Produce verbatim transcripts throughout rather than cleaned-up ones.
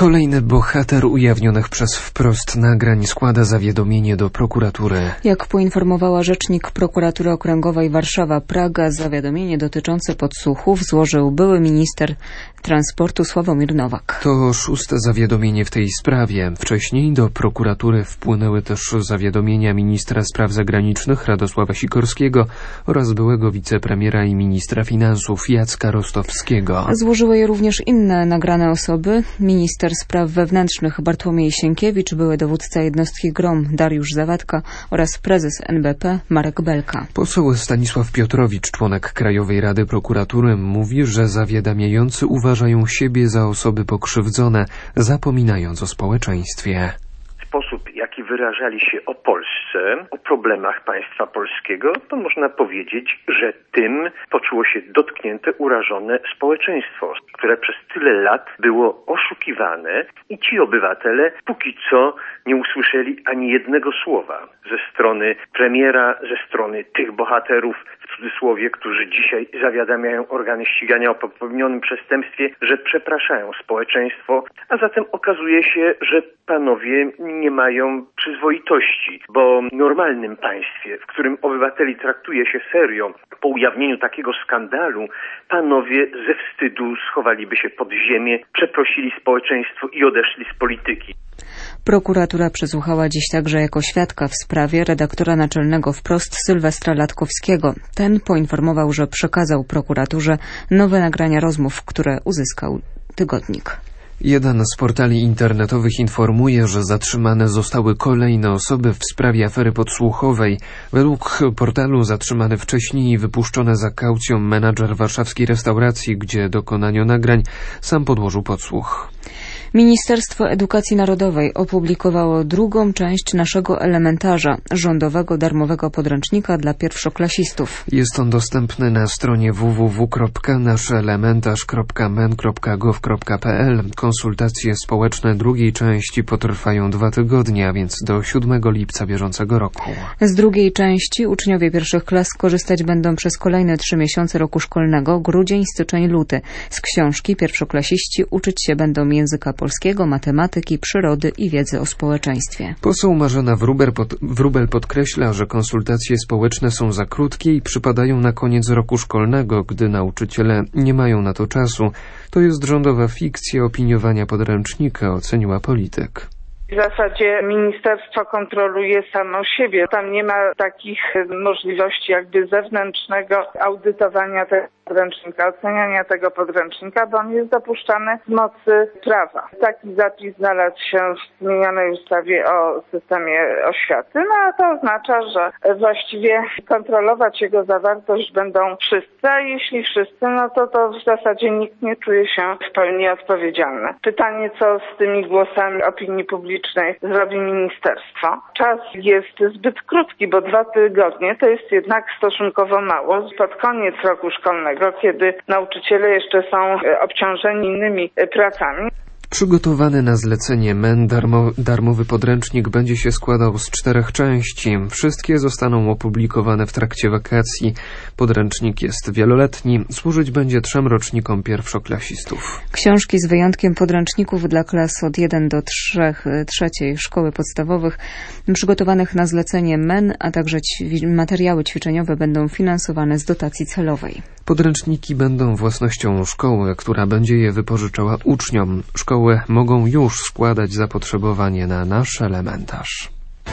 Kolejny bohater ujawnionych przez Wprost nagrań składa zawiadomienie do prokuratury. Jak poinformowała rzecznik Prokuratury Okręgowej Warszawa-Praga, zawiadomienie dotyczące podsłuchów złożył były minister transportu Sławomir Nowak. To szóste zawiadomienie w tej sprawie. Wcześniej do prokuratury wpłynęły też zawiadomienia ministra spraw zagranicznych Radosława Sikorskiego oraz byłego wicepremiera i ministra finansów Jacka Rostowskiego. Złożyły je również inne nagrane osoby. Minister spraw wewnętrznych Bartłomiej Sienkiewicz, były dowódca jednostki GROM Dariusz Zawadka oraz prezes N B P Marek Belka. Poseł Stanisław Piotrowicz, członek Krajowej Rady Prokuratury, mówi, że zawiadamiający uważają siebie za osoby pokrzywdzone, zapominając o społeczeństwie. Sposób, jaki wyrażali się o Polsce, o problemach państwa polskiego, to można powiedzieć, że tym poczuło się dotknięte, urażone społeczeństwo, które przez tyle lat było oszukiwane i ci obywatele póki co nie usłyszeli ani jednego słowa ze strony premiera, ze strony tych bohaterów, w cudzysłowie, którzy dzisiaj zawiadamiają organy ścigania o popełnionym przestępstwie, że przepraszają społeczeństwo, a zatem okazuje się, że panowie nie mają przyzwoitości, bo w normalnym państwie, w którym obywateli traktuje się serio, po ujawnieniu takiego skandalu, panowie ze wstydu schowaliby się pod ziemię, przeprosili społeczeństwo i odeszli z polityki. Prokuratura przesłuchała dziś także jako świadka w sprawie redaktora naczelnego Wprost Sylwestra Latkowskiego. Ten poinformował, że przekazał prokuraturze nowe nagrania rozmów, które uzyskał tygodnik. Jeden z portali internetowych informuje, że zatrzymane zostały kolejne osoby w sprawie afery podsłuchowej. Według portalu zatrzymany wcześniej i wypuszczony za kaucją menadżer warszawskiej restauracji, gdzie dokonano nagrań, sam podłożył podsłuch. Ministerstwo Edukacji Narodowej opublikowało drugą część naszego elementarza, rządowego darmowego podręcznika dla pierwszoklasistów. Jest on dostępny na stronie w w w kropka naszelementarz kropka m e n kropka gov kropka p l. Konsultacje społeczne drugiej części potrwają dwa tygodnie, a więc do siódmego lipca bieżącego roku. Z drugiej części uczniowie pierwszych klas korzystać będą przez kolejne trzy miesiące roku szkolnego, grudzień, styczeń, luty. Z książki pierwszoklasiści uczyć się będą języka polskiego, matematyki, przyrody i wiedzy o społeczeństwie. Poseł Marzena Wróbel, pod, Wróbel podkreśla, że konsultacje społeczne są za krótkie i przypadają na koniec roku szkolnego, gdy nauczyciele nie mają na to czasu. To jest rządowa fikcja opiniowania podręcznika, oceniła polityk. W zasadzie ministerstwo kontroluje samo siebie. Tam nie ma takich możliwości jakby zewnętrznego audytowania tego podręcznika, oceniania tego podręcznika, bo on jest dopuszczany z mocy prawa. Taki zapis znalazł się w zmienionej ustawie o systemie oświaty, no a to oznacza, że właściwie kontrolować jego zawartość będą wszyscy, a jeśli wszyscy, no to to w zasadzie nikt nie czuje się w pełni odpowiedzialny. Pytanie, co z tymi głosami opinii publicznej zrobi ministerstwo. Czas jest zbyt krótki, bo dwa tygodnie to jest jednak stosunkowo mało. Pod koniec roku szkolnego, kiedy nauczyciele jeszcze są obciążeni innymi pracami. Przygotowany na zlecenie M E N darmo, darmowy podręcznik będzie się składał z czterech części. Wszystkie zostaną opublikowane w trakcie wakacji. Podręcznik jest wieloletni, służyć będzie trzem rocznikom pierwszoklasistów. Książki z wyjątkiem podręczników dla klas od jeden do trzech, trzeciej szkoły podstawowych, przygotowanych na zlecenie M E N, a także ćwi- materiały ćwiczeniowe będą finansowane z dotacji celowej. Podręczniki będą własnością szkoły, która będzie je wypożyczała uczniom. Szkoły mogą już składać zapotrzebowanie na nasz elementarz.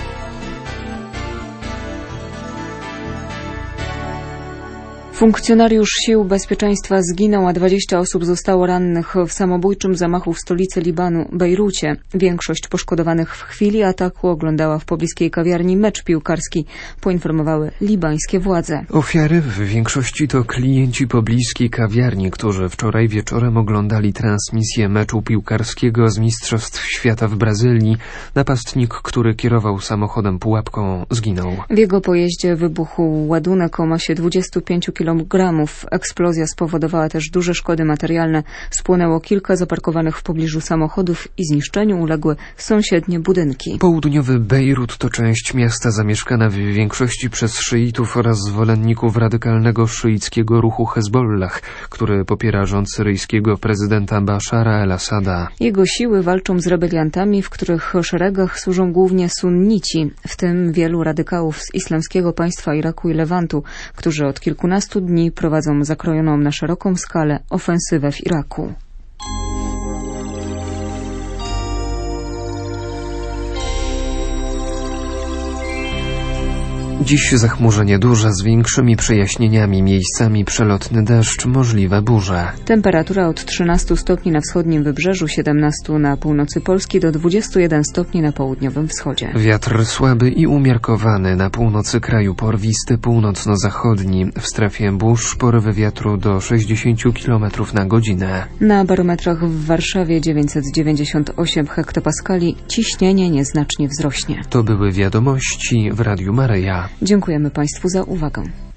Funkcjonariusz Sił Bezpieczeństwa zginął, a dwadzieścia osób zostało rannych w samobójczym zamachu w stolicy Libanu, Bejrucie. Większość poszkodowanych w chwili ataku oglądała w pobliskiej kawiarni mecz piłkarski, poinformowały libańskie władze. Ofiary w większości to klienci pobliskiej kawiarni, którzy wczoraj wieczorem oglądali transmisję meczu piłkarskiego z Mistrzostw Świata w Brazylii. Napastnik, który kierował samochodem pułapką, zginął. W jego pojeździe wybuchł ładunek o masie dwudziestu pięciu kilometrów kilogramów. Eksplozja spowodowała też duże szkody materialne. Spłonęło kilka zaparkowanych w pobliżu samochodów i zniszczeniu uległy sąsiednie budynki. Południowy Bejrut to część miasta zamieszkana w większości przez szyitów oraz zwolenników radykalnego szyickiego ruchu Hezbollah, który popiera rząd syryjskiego prezydenta Bashara el-Assada. Jego siły walczą z rebeliantami, w których szeregach służą głównie sunnici, w tym wielu radykałów z Islamskiego Państwa Iraku i Lewantu, którzy od kilkunastu dni prowadzą zakrojoną na szeroką skalę ofensywę w Iraku. Dziś zachmurzenie duże z większymi przejaśnieniami, miejscami przelotny deszcz, możliwe burze. Temperatura od trzynastu stopni na wschodnim wybrzeżu, siedemnastu na północy Polski do dwudziestu jeden stopni na południowym wschodzie. Wiatr słaby i umiarkowany, na północy kraju porwisty, północno-zachodni. W strefie burz porywy wiatru do sześćdziesięciu kilometrów na godzinę. Na barometrach w Warszawie dziewięćset dziewięćdziesiąt osiem hektopaskali, ciśnienie nieznacznie wzrośnie. To były wiadomości w Radiu Maryja. Dziękujemy Państwu za uwagę.